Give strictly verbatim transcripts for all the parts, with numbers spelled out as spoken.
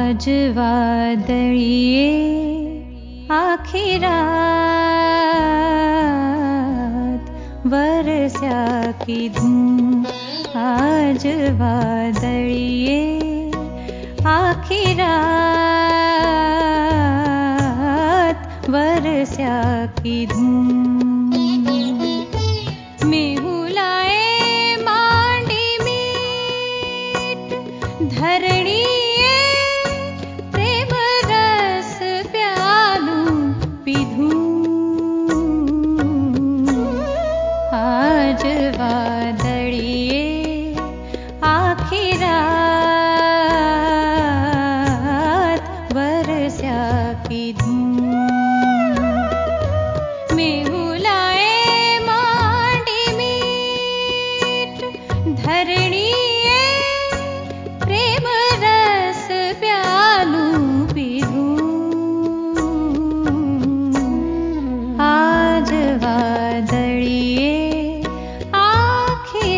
आज वादळिये आखी रात बरसा की धूम। आज वादळिये आखी रात बरसा की धूम। मेहुलाए मांडी मीत धरणिये प्रेम रस प्यालूं पीधूं। आज वादळिये आखी रात बरसा की धूम। धरणिये प्रेम रस प्यालूं पीधूं। आज वादळिये आखी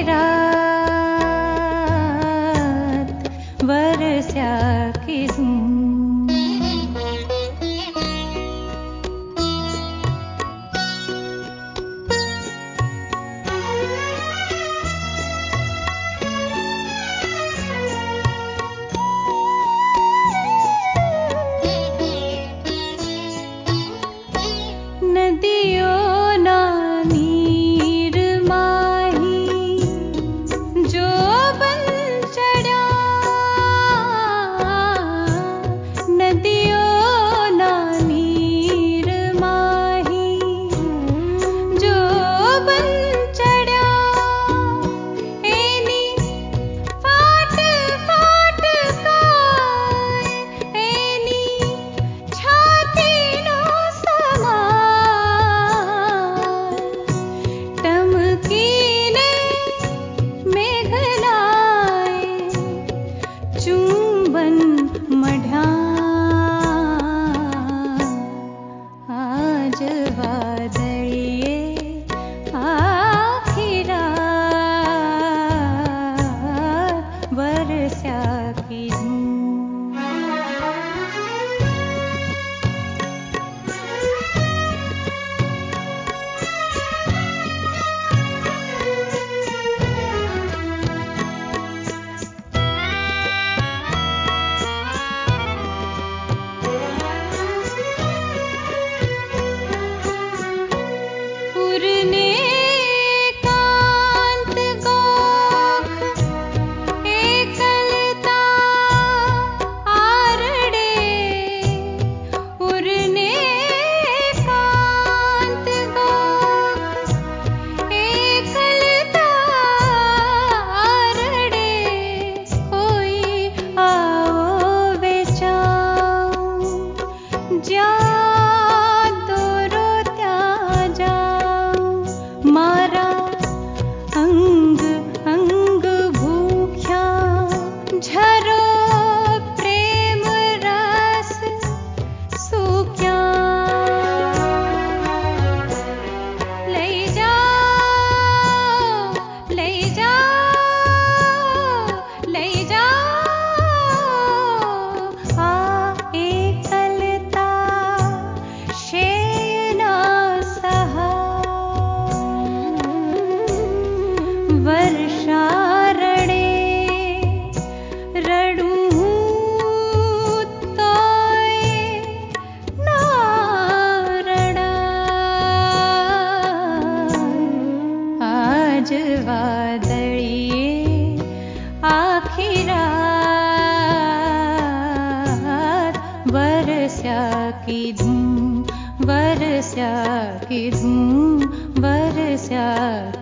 रात बरसा की धूम। आज वादळिये आखी रात बरसा की धूम। बरसा की धूम बरसा